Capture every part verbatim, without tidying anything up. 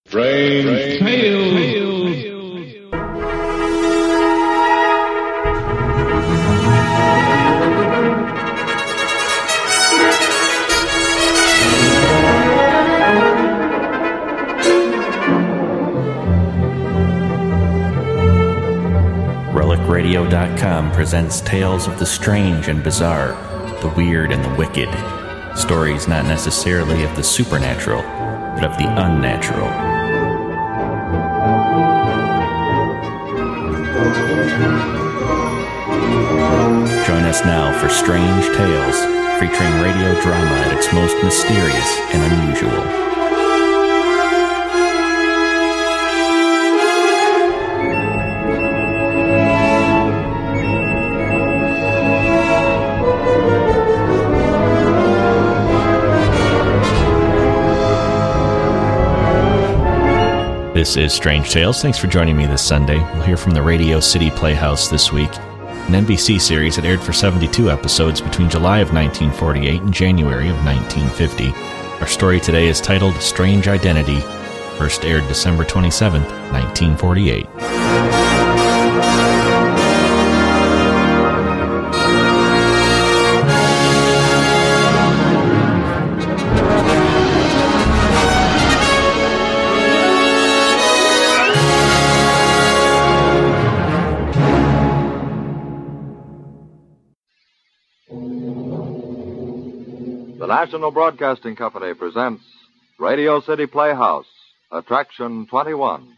Strange Tales. Relic Radio dot com presents tales of the strange and bizarre, the weird and the wicked. Stories not necessarily of the supernatural, but of the unnatural. Join us now for Strange Tales, featuring radio drama at its most mysterious and unusual. This is Strange Tales. Thanks for joining me this Sunday. We'll hear from the Radio City Playhouse this week, an N B C series that aired for seventy-two episodes between July of nineteen forty-eight and January of nineteen fifty. Our story today is titled Strange Identity, first aired December twenty-seventh, nineteen forty-eight. The National Broadcasting Company presents Radio City Playhouse, Attraction twenty-one.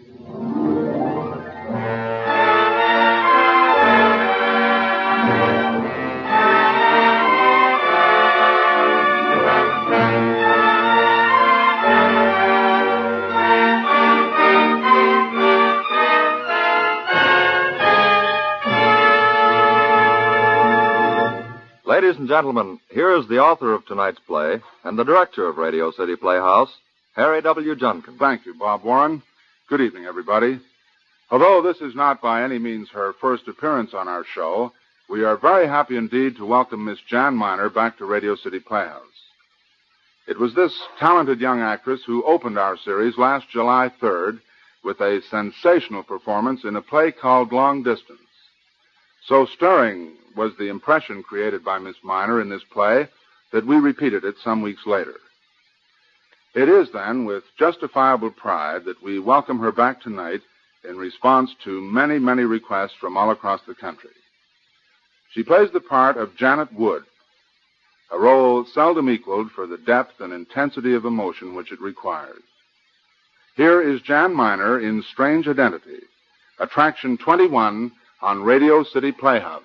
Ladies and gentlemen, here is the author of tonight's play and the director of Radio City Playhouse, Harry W. Junkin. Thank you, Bob Warren. Good evening, everybody. Although this is not by any means her first appearance on our show, we are very happy indeed to welcome Miss Jan Miner back to Radio City Playhouse. It was this talented young actress who opened our series last July third with a sensational performance in a play called Long Distance. So stirring was the impression created by Miss Miner in this play that we repeated it some weeks later. It is, then, with justifiable pride that we welcome her back tonight in response to many, many requests from all across the country. She plays the part of Janet Wood, a role seldom equaled for the depth and intensity of emotion which it requires. Here is Jan Miner in Strange Identity, Attraction twenty-one on Radio City Playhouse.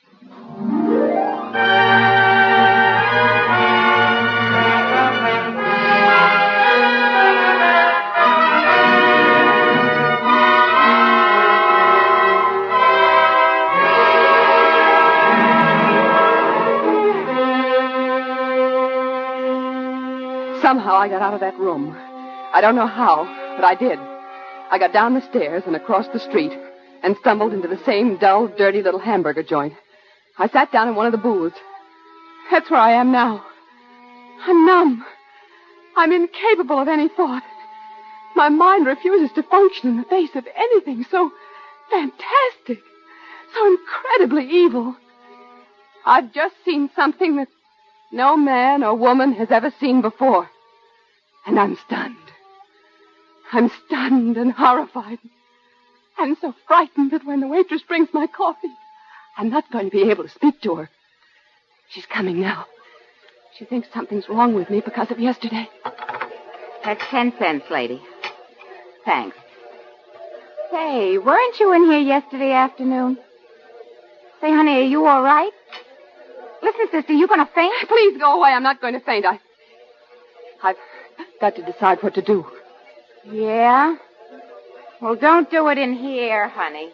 Somehow I got out of that room. I don't know how, but I did. I got down the stairs and across the street and stumbled into the same dull, dirty little hamburger joint. I sat down in one of the booths. That's where I am now. I'm numb. I'm incapable of any thought. My mind refuses to function in the face of anything so fantastic, so incredibly evil. I've just seen something that no man or woman has ever seen before. And I'm stunned. I'm stunned and horrified. I'm so frightened that when the waitress brings my coffee, I'm not going to be able to speak to her. She's coming now. She thinks something's wrong with me because of yesterday. That's ten cents, lady. Thanks. Say, weren't you in here yesterday afternoon? Say, honey, are you all right? Listen, sister, you going to faint? Please go away. I'm not going to faint. I... I've got to decide what to do. Yeah? Well, don't do it in here, honey.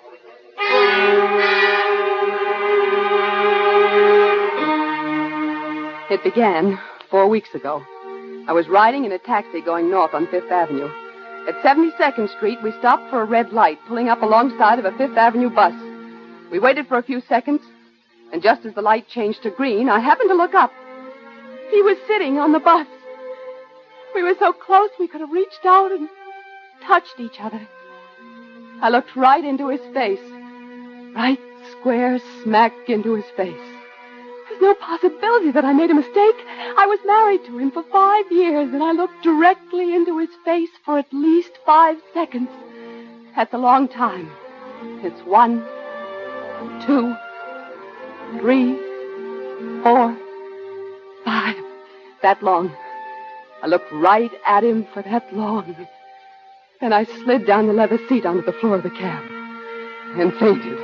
It began four weeks ago. I was riding in a taxi going north on Fifth Avenue. At seventy-second Street, we stopped for a red light, pulling up alongside of a Fifth Avenue bus. We waited for a few seconds, and just as the light changed to green, I happened to look up. He was sitting on the bus. We were so close we could have reached out and touched each other. I looked right into his face. Right square smack into his face. There's no possibility that I made a mistake. I was married to him for five years, and I looked directly into his face for at least five seconds. That's a long time. It's one, two, three, four, five. That long. I looked right at him for that long. Then I slid down the leather seat onto the floor of the cab and fainted.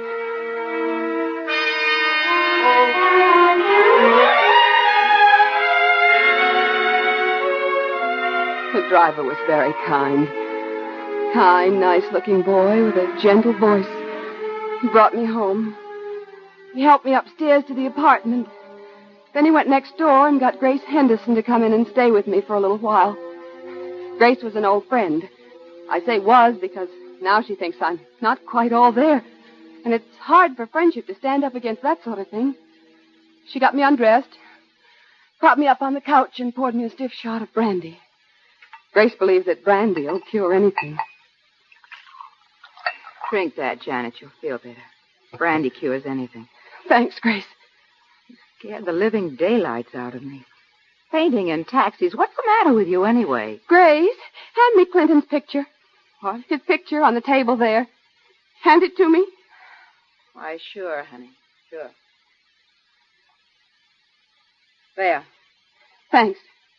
The driver was very kind. Kind, nice-looking boy with a gentle voice. He brought me home. He helped me upstairs to the apartment. Then he went next door and got Grace Henderson to come in and stay with me for a little while. Grace was an old friend. I say was because now she thinks I'm not quite all there. And it's hard for friendship to stand up against that sort of thing. She got me undressed, propped me up on the couch, and poured me a stiff shot of brandy. Grace believes that brandy will cure anything. Drink that, Janet. You'll feel better. Brandy cures anything. Thanks, Grace. You scared the living daylights out of me. Fainting in taxis. What's the matter with you anyway? Grace, hand me Clinton's picture. What? His picture on the table there. Hand it to me. Why, sure, honey. Sure. There. Thanks.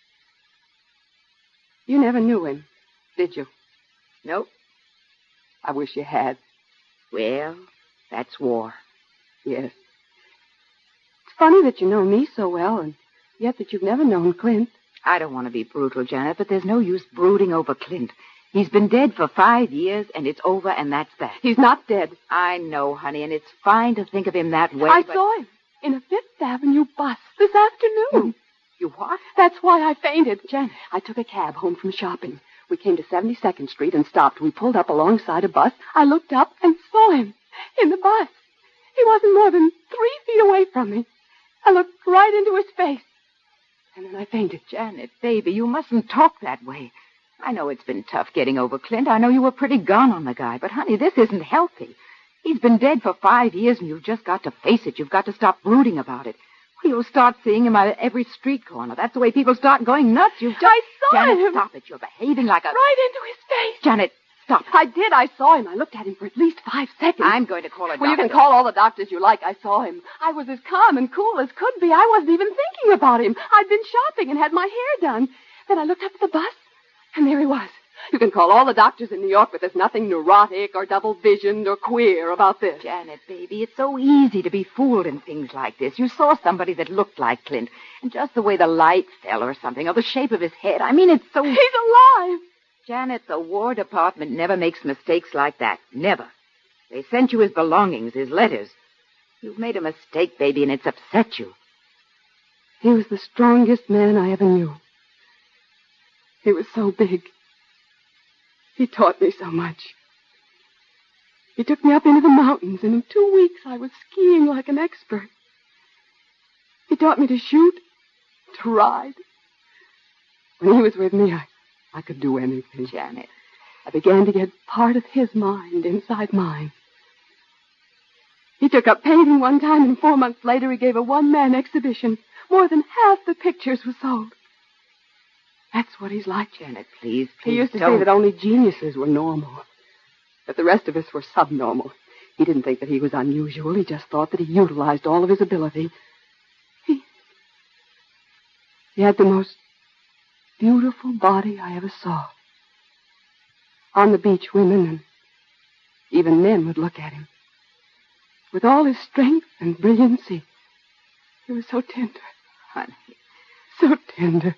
You never knew him, did you? Nope. I wish you had. Well, that's war. Yes. It's funny that you know me so well, and yet that you've never known Clint. I don't want to be brutal, Janet, but there's no use brooding over Clint. He's been dead for five years, and it's over, and that's that. He's not dead. I know, honey, and it's fine to think of him that way, I but... saw him in a Fifth Avenue bus this afternoon. You what? That's why I fainted. Janet, I took a cab home from shopping. We came to seventy-second Street and stopped. We pulled up alongside a bus. I looked up and saw him in the bus. He wasn't more than three feet away from me. I looked right into his face. And then I fainted. Janet, baby, you mustn't talk that way. I know it's been tough getting over Clint. I know you were pretty gone on the guy. But, honey, this isn't healthy. He's been dead for five years, and you've just got to face it. You've got to stop brooding about it. You'll start seeing him at every street corner. That's the way people start going nuts. You've just... I saw Janet, him. Stop it. You're behaving like a... Right into his face. Janet, stop it. I did. I saw him. I looked at him for at least five seconds. I'm going to call a doctor. Well, you can call all the doctors you like. I saw him. I was as calm and cool as could be. I wasn't even thinking about him. I'd been shopping and had my hair done. Then I looked up at the bus, and there he was. You can call all the doctors in New York, but there's nothing neurotic or double-visioned or queer about this. Janet, baby, it's so easy to be fooled in things like this. You saw somebody that looked like Clint, and just the way the light fell or something, or the shape of his head. I mean, it's so... He's alive! Janet, the War Department never makes mistakes like that. Never. They sent you his belongings, his letters. You've made a mistake, baby, and it's upset you. He was the strongest man I ever knew. He was so big. He taught me so much. He took me up into the mountains, and in two weeks I was skiing like an expert. He taught me to shoot, to ride. When he was with me, I, I could do anything. Janet. I began to get part of his mind inside mine. He took up painting one time, and four months later he gave a one-man exhibition. More than half the pictures were sold. That's what he's like. Janet, please, please He used to don't. say that only geniuses were normal, that the rest of us were subnormal. He didn't think that he was unusual. He just thought that he utilized all of his ability. He, he had the most beautiful body I ever saw. On the beach, women and even men would look at him. With all his strength and brilliancy, he was so tender. Honey. So tender.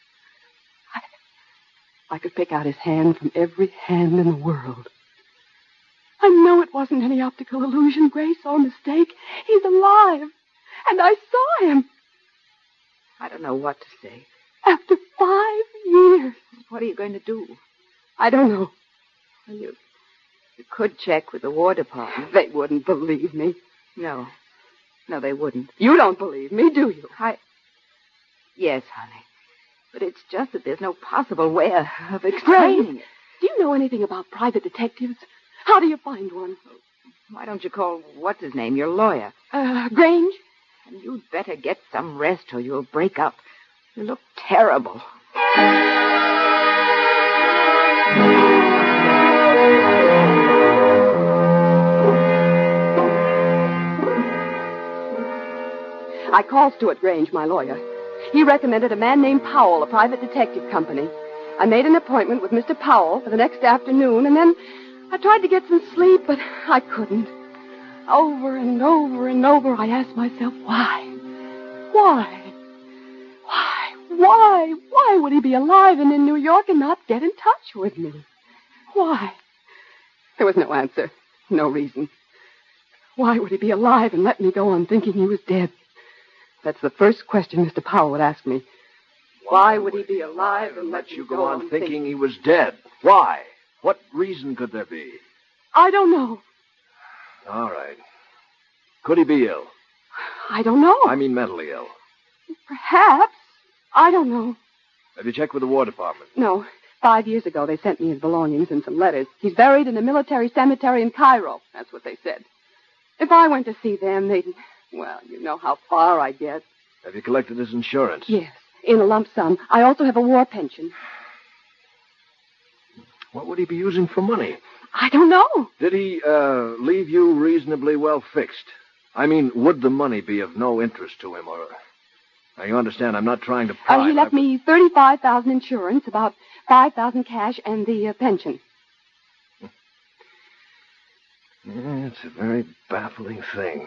I could pick out his hand from every hand in the world. I know it wasn't any optical illusion, Grace, or mistake. He's alive. And I saw him. I don't know what to say. After five years. What are you going to do? I don't know. Well, you, you could check with the War Department. They wouldn't believe me. No. No, they wouldn't. You don't believe me, do you? I... Yes, honey. But it's just that there's no possible way of explaining it. Do you know anything about private detectives? How do you find one? Why don't you call, what's his name, your lawyer? Uh, Grange? And you'd better get some rest or you'll break up. You look terrible. I called Stuart Grange, my lawyer. He recommended a man named Powell, a private detective company. I made an appointment with Mister Powell for the next afternoon, and then I tried to get some sleep, but I couldn't. Over and over and over, I asked myself, why? Why? Why? Why? Why would he be alive and in New York and not get in touch with me? Why? There was no answer, no reason. Why would he be alive and let me go on thinking he was dead? That's the first question Mister Powell would ask me. Why would he be alive and let you go on thinking thinking he was dead? Why? What reason could there be? I don't know. All right. Could he be ill? I don't know. I mean mentally ill. Perhaps. I don't know. Have you checked with the War Department? No. Five years ago, they sent me his belongings and some letters. He's buried in a military cemetery in Cairo. That's what they said. If I went to see them, they'd... Well, you know how far I get. Have you collected his insurance? Yes, in a lump sum. I also have a war pension. What would he be using for money? I don't know. Did he uh, leave you reasonably well fixed? I mean, would the money be of no interest to him, or... Now, you understand, I'm not trying to pry. Uh, he left me thirty-five thousand dollars insurance, about five thousand dollars cash, and the uh, pension. Yeah, it's a very baffling thing.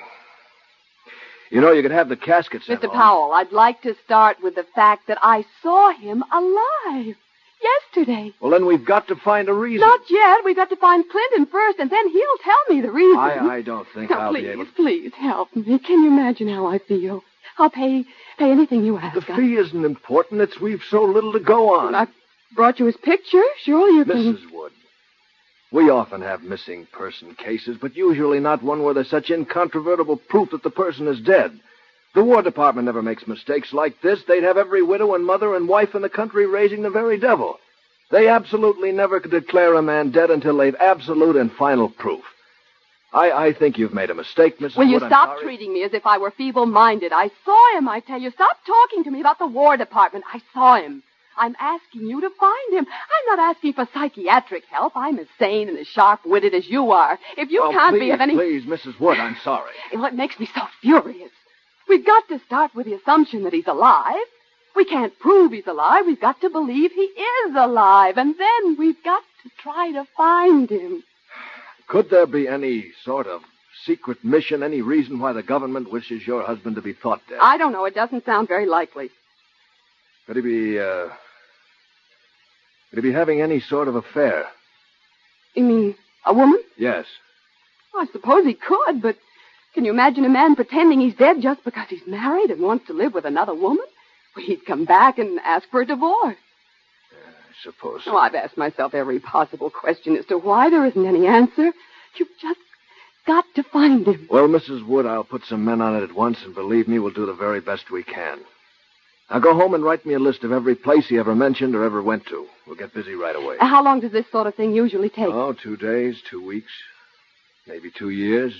You know, you could have the casket sent Mister home. Powell, I'd like to start with the fact that I saw him alive yesterday. Well, then we've got to find a reason. Not yet. We've got to find Clinton first, and then he'll tell me the reason. I, I don't think Now, I'll please, be able to... please help me. Can you imagine how I feel? I'll pay pay anything you ask. The fee isn't important. It's we've so little to go on. I brought you his picture. Surely you can... Missus Wood, we often have missing person cases, but usually not one where there's such incontrovertible proof that the person is dead. The War Department never makes mistakes like this. They'd have every widow and mother and wife in the country raising the very devil. They absolutely never could declare a man dead until they've absolute and final proof. I, I think you've made a mistake, Missus Will you Wood. I'm stop sorry. treating me as if I were feeble-minded? I saw him, I tell you. Stop talking to me about the War Department. I saw him. I'm asking you to find him. I'm not asking for psychiatric help. I'm as sane and as sharp-witted as you are. If you Oh, can't please, be of any... Please, Missus Wood, I'm sorry. Well, it makes me so furious. We've got to start with the assumption that he's alive. We can't prove he's alive. We've got to believe he is alive. And then we've got to try to find him. Could there be any sort of secret mission, any reason why the government wishes your husband to be thought dead? I don't know. It doesn't sound very likely. Could he be, uh... Could he be having any sort of affair? You mean a woman? Yes. I suppose he could, but can you imagine a man pretending he's dead just because he's married and wants to live with another woman? Well, he'd come back and ask for a divorce. I suppose so. Oh, I've asked myself every possible question as to why there isn't any answer. You've just got to find him. Well, Missus Wood, I'll put some men on it at once, and believe me, we'll do the very best we can. Now go home and write me a list of every place he ever mentioned or ever went to. We'll get busy right away. Uh, How long does this sort of thing usually take? Oh, two days, two weeks, maybe two years,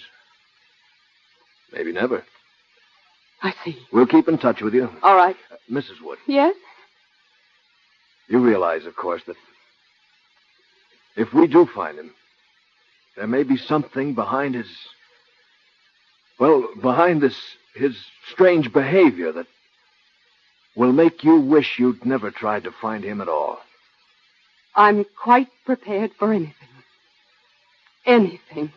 maybe never. I see. We'll keep in touch with you. All right. Uh, Missus Wood, Yes? you realize, of course, that if we do find him, there may be something behind his... Well, behind this, his strange behavior that will make you wish you'd never tried to find him at all. I'm quite prepared for anything. Anything.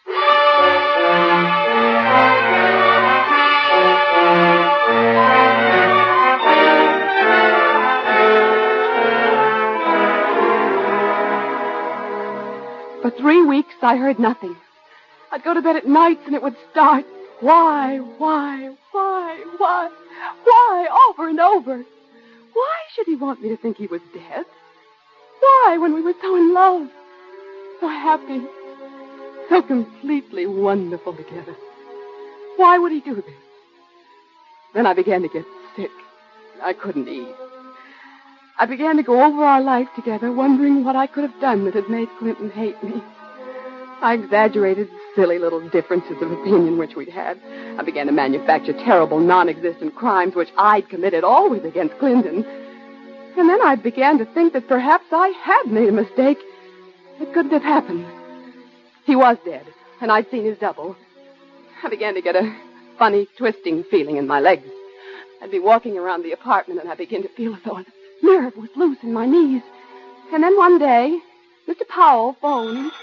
For three weeks, I heard nothing. I'd go to bed at nights and it would start. Why, why, why, why, why, over and over. Why should he want me to think he was dead? Why, when we were so in love, so happy, so completely wonderful together? Why would he do this? Then I began to get sick. I couldn't eat. I began to go over our life together, wondering what I could have done that had made Clinton hate me. I exaggerated silly little differences of opinion which we'd had. I began to manufacture terrible, non-existent crimes which I'd committed, always against Clinton. And then I began to think that perhaps I had made a mistake. It couldn't have happened. He was dead, and I'd seen his double. I began to get a funny, twisting feeling in my legs. I'd be walking around the apartment, and I began to feel as though a nerve was loose in my knees. And then one day, Mister Powell phoned.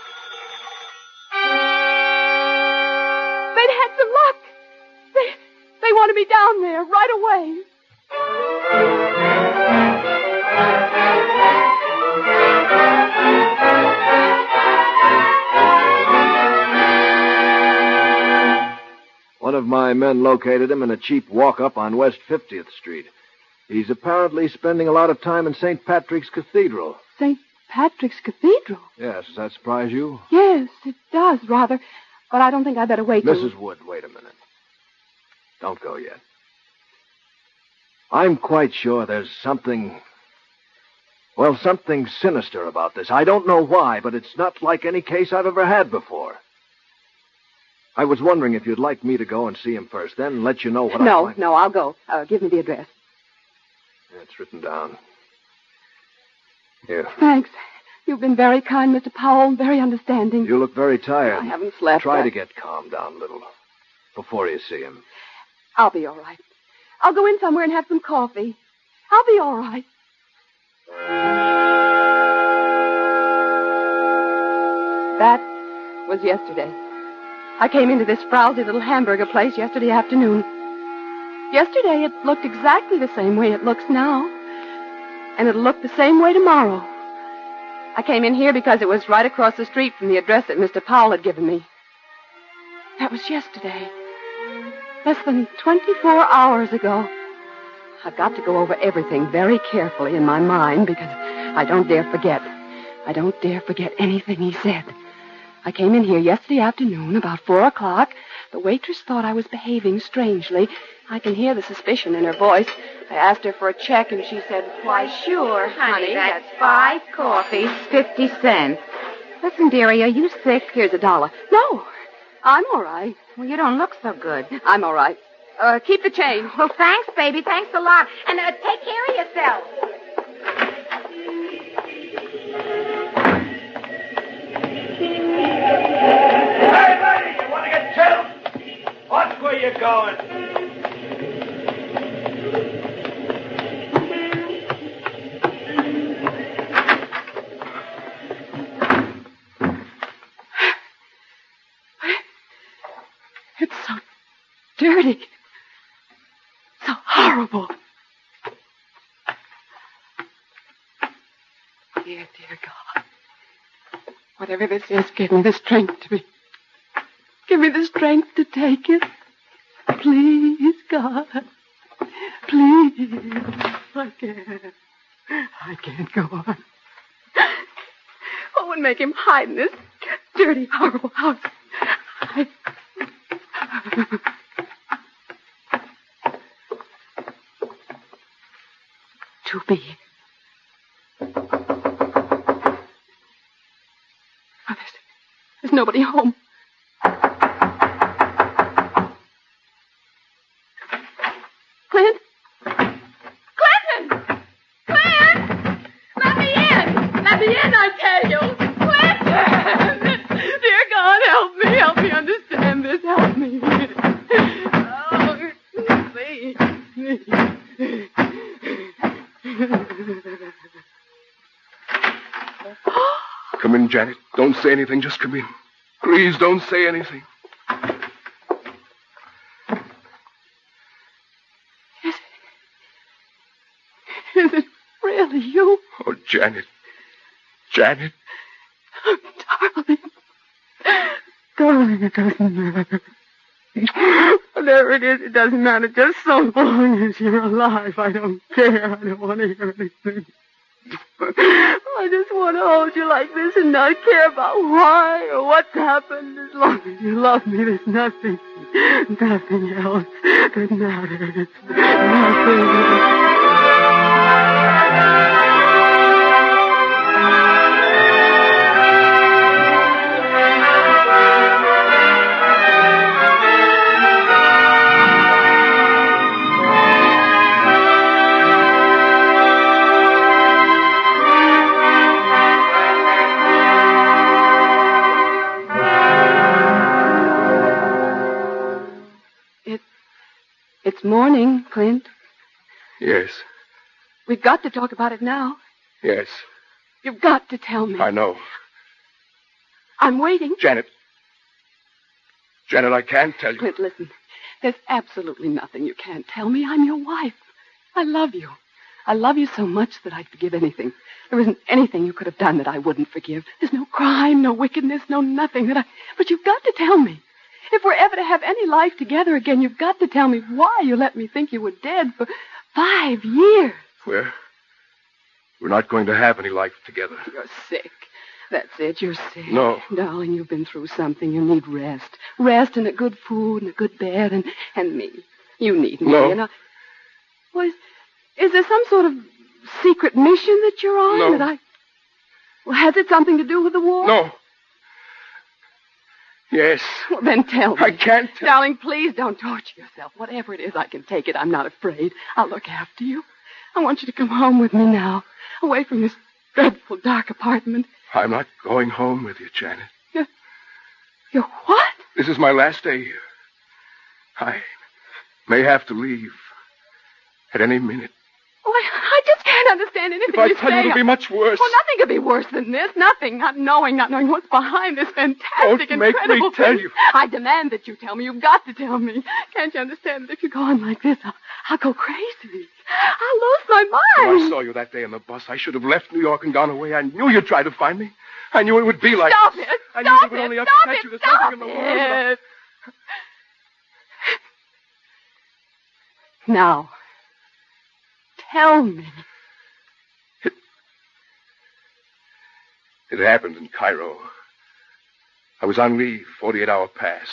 They'd had some luck. They, they wanted me down there right away. One of my men located him in a cheap walk-up on West fiftieth Street. He's apparently spending a lot of time in Saint Patrick's Cathedral. Saint Patrick's Cathedral? Yes, does that surprise you? Yes, it does, rather. But I don't think I'd better wait till... Missus Wood, wait a minute. Don't go yet. I'm quite sure there's something... Well, something sinister about this. I don't know why, but it's not like any case I've ever had before. I was wondering if you'd like me to go and see him first, then let you know what I No, find. no, I'll go. Uh, give me the address. Yeah, it's written down. Here. Thanks. You've been very kind, Mister Powell, very understanding. You look very tired. I haven't slept. Try I... to get calmed down a little before you see him. I'll be all right. I'll go in somewhere and have some coffee. I'll be all right. That was yesterday. I came into this frowsy little hamburger place yesterday afternoon. Yesterday, it looked exactly the same way it looks now. And it'll look the same way tomorrow. I came in here because it was right across the street from the address that Mister Powell had given me. That was yesterday. Less than twenty-four hours ago. I've got to go over everything very carefully in my mind because I don't dare forget. I don't dare forget anything he said. I came in here yesterday afternoon about four o'clock. The waitress thought I was behaving strangely. I can hear the suspicion in her voice. I asked her for a check, and she said, Why, sure, honey. That's five coffees, fifty cents. Listen, dearie, are you sick? Here's a dollar. No, I'm all right. Well, you don't look so good. I'm all right. Uh, keep the change. Well, thanks, baby. Thanks a lot. And uh, take care of yourself. Hey, ladies, you want to get killed? Watch where you're going. It's so dirty. So horrible. Dear, dear God. Whatever this is, give me the strength to be... Give me the strength to take it. Please, God. Please. I can't. I can't go on. What would make him hide in this dirty, horrible house? I... To be. Oh, there's, there's nobody home. Clint? Clinton! Clint! Let me in! Let me in, I tell you! Clinton! Dear God, help me. Help me understand this. Help me. Oh, please. Please. Come in, Janet. Don't say anything. Just come in. Please don't say anything. Is it, is it really you? Oh, Janet. Janet. Oh, darling. Darling, it doesn't matter. Whatever it is, it doesn't matter. Just so long as you're alive, I don't care. I don't want to hear anything. I just want to hold you like this and not care about why or what's happened. As long as you love me, there's nothing, nothing else that matters. Nothing else. It's morning, Clint. Yes. We've got to talk about it now. Yes. You've got to tell me. I know. I'm waiting. Janet. Janet, I can't tell you. Clint, listen. There's absolutely nothing you can't tell me. I'm your wife. I love you. I love you so much that I'd forgive anything. There isn't anything you could have done that I wouldn't forgive. There's no crime, no wickedness, no nothing that I... But you've got to tell me. If we're ever to have any life together again, you've got to tell me why you let me think you were dead for five years. We're... We're not going to have any life together. You're sick. That's it. You're sick. No. Darling, you've been through something. You need rest. Rest and a good food and a good bed and, and me. You need me. No. You know? Well, is, is there some sort of secret mission that you're on? No. That I... Well, has it something to do with the war? No. Yes. Well, then tell me. I can't tell. Darling, please don't torture yourself. Whatever it is, I can take it. I'm not afraid. I'll look after you. I want you to come home with me now. Away from this dreadful dark apartment. I'm not going home with you, Janet. You're, you're what? This is my last day here. I may have to leave at any minute. Oh, I, I just can't understand anything If I you tell say. you, it'll be much worse. Well, nothing could be worse than this. Nothing. Not knowing, not knowing what's behind this fantastic, Don't make me incredible tell thing. you. I demand that you tell me. You've got to tell me. Can't you understand that if you go on like this, I'll, I'll go crazy. I'll lose my mind. When I saw you that day in the bus, I should have left New York and gone away. I knew you'd try to find me. I knew it would be like... Stop it. I Stop knew it would it. only Stop upset it. you. There's Stop nothing in the world. it. Now, tell me. It, it happened in Cairo. I was on leave, forty-eight hour pass.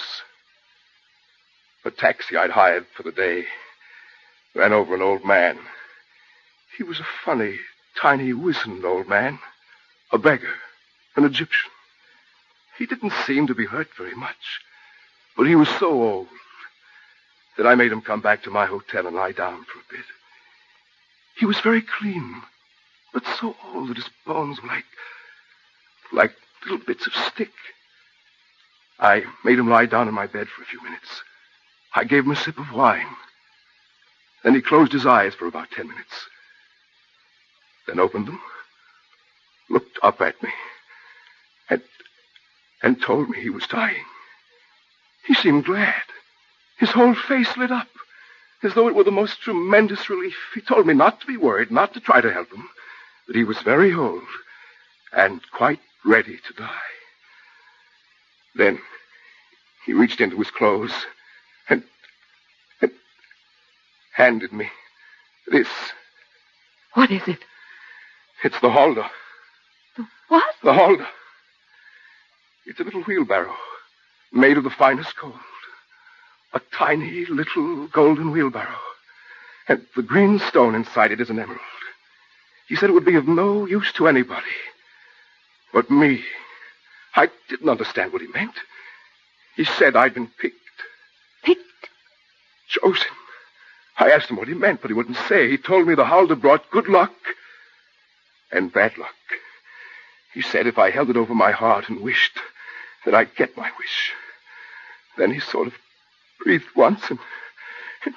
A taxi I'd hired for the day ran over an old man. He was a funny, tiny, wizened old man. A beggar. An Egyptian. He didn't seem to be hurt very much. But he was so old that I made him come back to my hotel and lie down for a bit. He was very clean, but so old that his bones were like, like little bits of stick. I made him lie down in my bed for a few minutes. I gave him a sip of wine. Then he closed his eyes for about ten minutes. Then opened them, looked up at me, and, and told me he was dying. He seemed glad. His whole face lit up, as though it were the most tremendous relief. He told me not to be worried, not to try to help him, that he was very old and quite ready to die. Then he reached into his clothes and, and handed me this. What is it? It's the Halder. The what? The Halder. It's a little wheelbarrow made of the finest gold. A tiny little golden wheelbarrow. And the green stone inside it is an emerald. He said it would be of no use to anybody but me. I didn't understand what he meant. He said I'd been picked. Picked? Chosen. I asked him what he meant, but he wouldn't say. He told me the Halder brought good luck and bad luck. He said if I held it over my heart and wished that I'd get my wish. Then he sort of breathed once and... and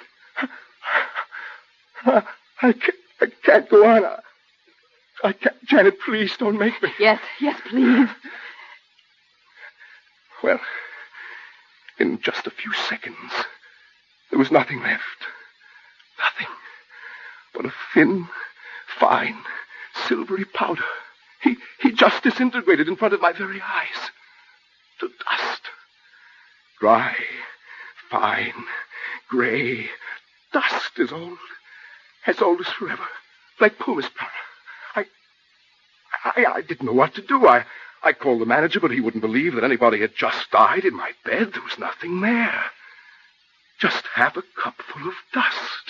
I, I, can't, I can't go on. I, I can't. Janet, please don't make me. Yes, yes, please. Well, in just a few seconds, there was nothing left. Nothing but a thin, fine, silvery powder. He, he just disintegrated in front of my very eyes. To dust. Dry, fine, gray. Dust as old, as old as forever. Like pumice powder. I, I, I didn't know what to do. I, I called the manager, but he wouldn't believe that anybody had just died in my bed. There was nothing there. Just half a cupful of dust.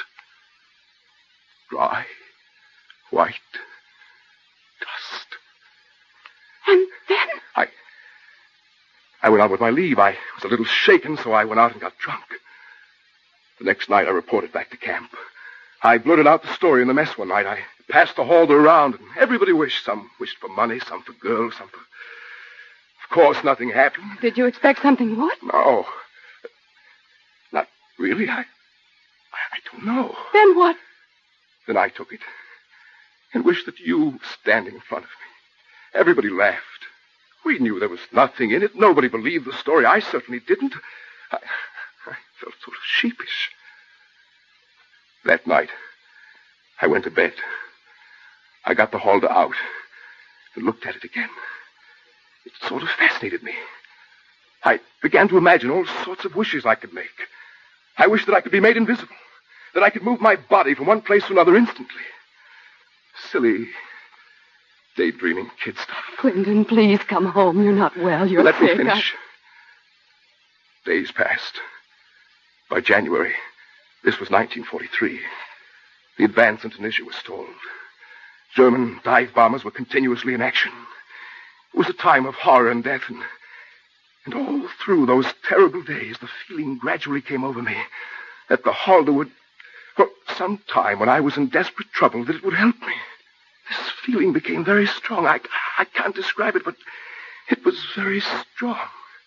Dry, white dust. And then? I... I went out with my leave. I was a little shaken, so I went out and got drunk. The next night, I reported back to camp. I blurted out the story in the mess one night. I passed the Halder around, and everybody wished. Some wished for money, some for girls, some for... Of course, nothing happened. Did you expect something would? No. Not really. I... I no. Then what? Then I took it and wished that you were standing in front of me. Everybody laughed. We knew there was nothing in it. Nobody believed the story. I certainly didn't. I, I felt sort of sheepish. That night, I went to bed. I got the halter out and looked at it again. It sort of fascinated me. I began to imagine all sorts of wishes I could make. I wished that I could be made invisible, that I could move my body from one place to another instantly. Silly, daydreaming kid stuff. Clinton, please come home. You're not well. You're Let sick. me finish. I... Days passed. By January, this was nineteen forty-three, the advance in Tunisia was stalled. German dive bombers were continuously in action. It was a time of horror and death, and, and all through those terrible days, the feeling gradually came over me that the Halder would, for some time when I was in desperate trouble, that it would help me. This feeling became very strong. I, I can't describe it, but it was very strong.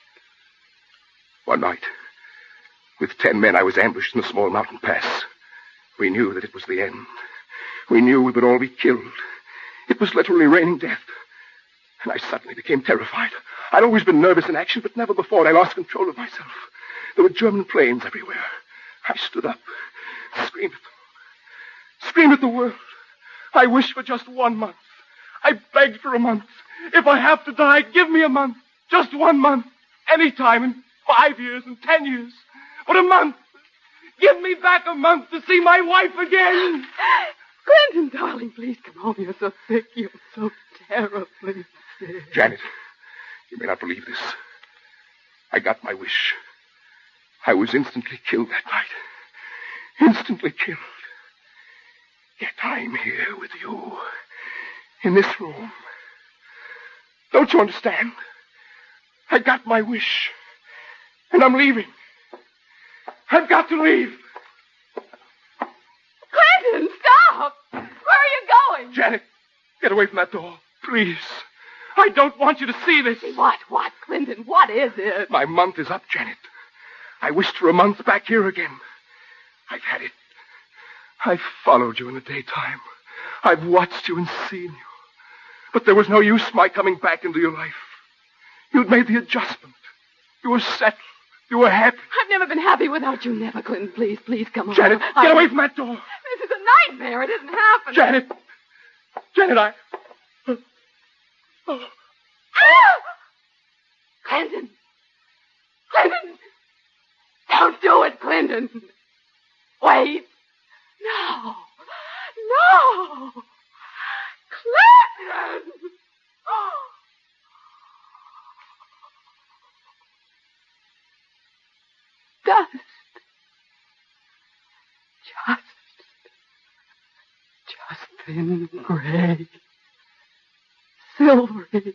One night, with ten men, I was ambushed in a small mountain pass. We knew that it was the end. We knew we would all be killed. It was literally raining death. And I suddenly became terrified. I'd always been nervous in action, but never before had I lost control of myself. There were German planes everywhere. I stood up, screamed at them, screamed at the world. I wished for just one month. I begged for a month. If I have to die, give me a month. Just one month. Any time in five years and ten years. But a month. Give me back a month to see my wife again. Clinton, darling, please come home. You're so sick. You're so terribly sick. Janet, you may not believe this. I got my wish. I was instantly killed that night. Instantly killed. Yet I'm here with you. In this room. Don't you understand? I got my wish. And I'm leaving. I've got to leave. Clinton, stop! Where are you going? Janet, get away from that door. Please. I don't want you to see this. What, what, Clinton? What is it? My month is up, Janet. I wished for a month back here again. I've had it. I've followed you in the daytime. I've watched you and seen you. But there was no use my coming back into your life. You'd made the adjustment. You were settled. You were happy. I've never been happy without you. Never, Clinton. Please, please come home. Janet, I... get away from that door. This is a nightmare. It isn't happening. Janet. Janet, I... Oh. Clinton. Clinton. Don't do it, Clinton. Wait. No. No. Clinton. Dust. Just. Just thin gray. Silvery. Dust.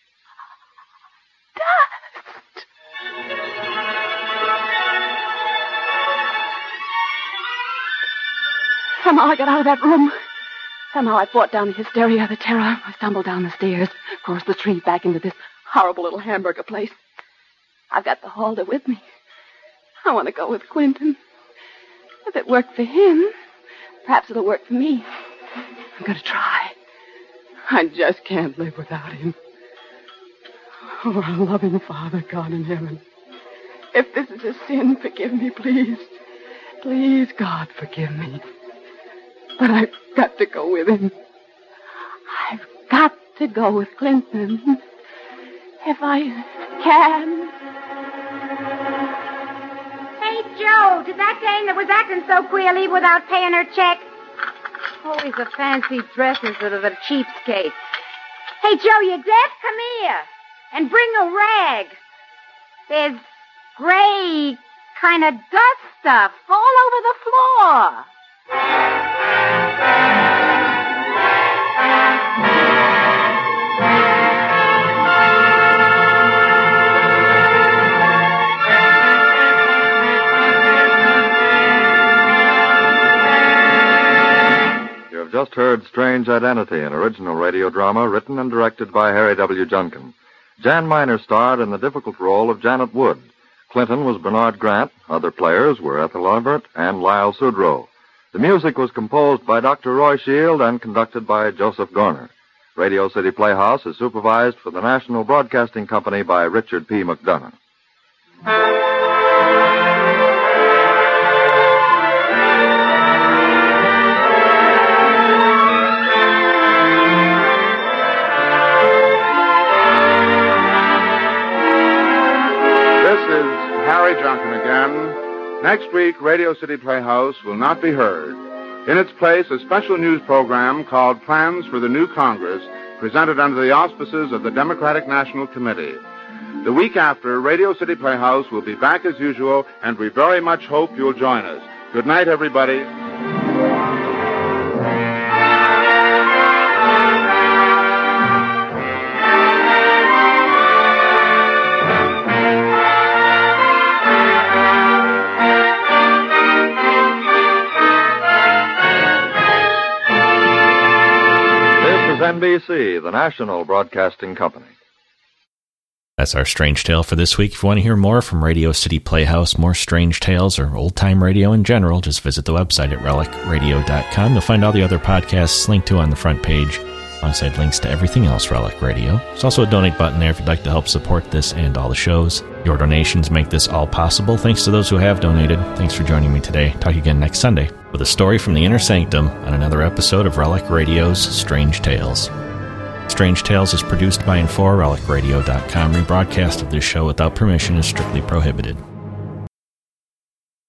Somehow I got out of that room. Somehow I fought down the hysteria, the terror. I stumbled down the stairs, across the street, back into this horrible little hamburger place. I've got the Halder with me. I want to go with Clinton. If it worked for him, perhaps it'll work for me. I'm going to try. I just can't live without him. Oh, our loving Father, God in heaven. If this is a sin, forgive me, please. Please, God, forgive me. But I've got to go with him. I've got to go with Clinton. If I can. Hey, Joe, did that dame that was acting so queer leave without paying her check? Always a fancy dress instead of a cheapskate. Hey, Joe, you deaf? Come here. And bring a rag. There's gray kind of dust stuff all over the floor. You have just heard Strange Identity, an original radio drama written and directed by Harry W. Junkin. Jan Miner starred in the difficult role of Janet Wood. Clinton was Bernard Grant. Other players were Ethel Everett and Lyle Sudrow. The music was composed by Doctor Roy Shield and conducted by Joseph Gorner. Radio City Playhouse is supervised for the National Broadcasting Company by Richard P. McDonough. This is Harry Junkin again. Next week, Radio City Playhouse will not be heard. In its place, a special news program called Plans for the New Congress, presented under the auspices of the Democratic National Committee. The week after, Radio City Playhouse will be back as usual, and we very much hope you'll join us. Good night, everybody. N B C, the National Broadcasting Company. That's our Strange Tale for this week. If you want to hear more from Radio City Playhouse, more strange tales, or old-time radio in general, just visit the website at relic radio dot com. You'll find all the other podcasts linked to on the front page, alongside links to everything else Relic Radio. There's also a donate button there if you'd like to help support this and all the shows. Your donations make this all possible. Thanks to those who have donated. Thanks for joining me today. Talk again next Sunday with a story from the Inner Sanctum on another episode of Relic Radio's Strange Tales. Strange Tales is produced by and for relic radio dot com. Rebroadcast of this show without permission is strictly prohibited.